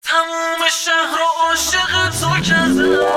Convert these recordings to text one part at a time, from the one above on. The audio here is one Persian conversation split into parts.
تموم شهر رو عاشق تو کردم.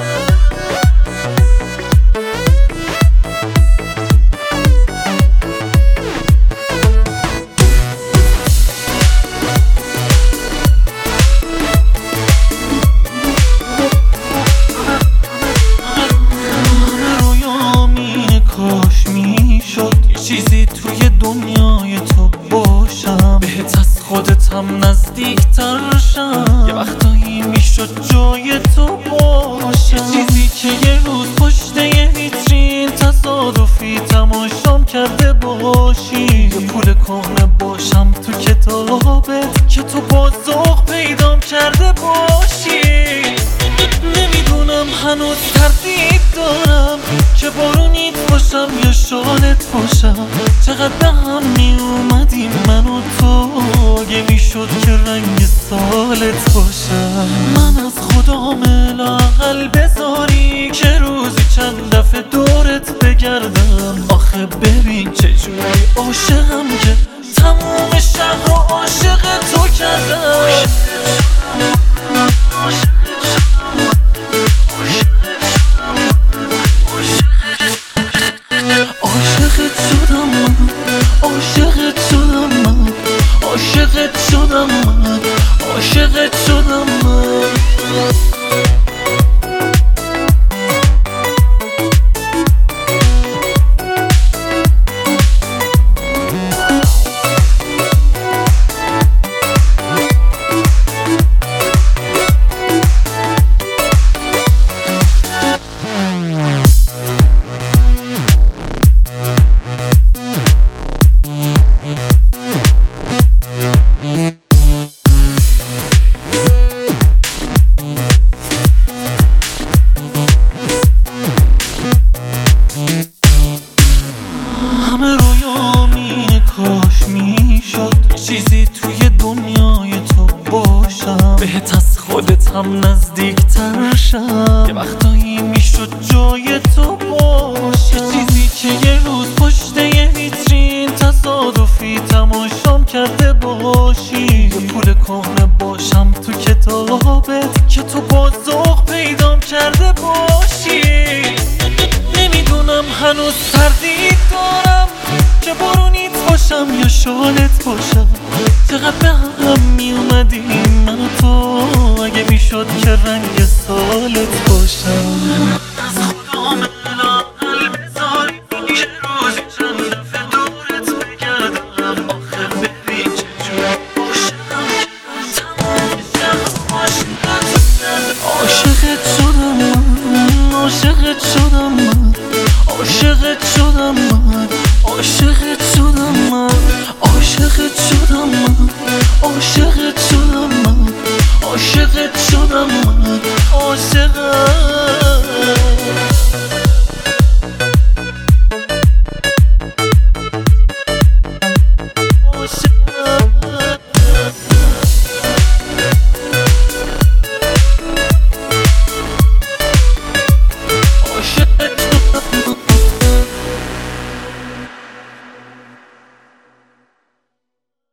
چیزی توی دنیای تو باشم، بهت از خودتم نزدیکتر شم. یه وقتایی میشد جای تو باشم، یه چیزی که یه روز پشت یه ویترین تصادفی تماشام کرده باشی. یه پول کهنه باشم تو کتابت که تو با ذوق پیدام کرده باشی. نمیدونم هنوز تردید دارم که بارونیت باشم یا شالت باشم. چقدر به هم میومدیم من و تو، اگه میشد که رنگ سالت باشم. من از خدام لااقل بذاری که روزی چند دفعه دورت بگردم. آخه ببین چجوری عاشقم که تموم شهر رو عاشق تو کردم. عاشقت شدم من. چیزی توی دنیای تو باشم، بهت از خودتم نزدیکتر شم. یه وقتایی میشد جای تو باشم، یه چیزی که یه روز پشت یه ویترین تصادفی تماشام کرده باشی. یه پول کهنه باشم تو کتابت که تو با ذوق پیدام کرده باشی. نمیدونم هنوز تردید دارم که بارونیت باشم یا شالت باشم. چقدر به هم میومدیم من و تو، اگه میشد که رنگ سالت باشم.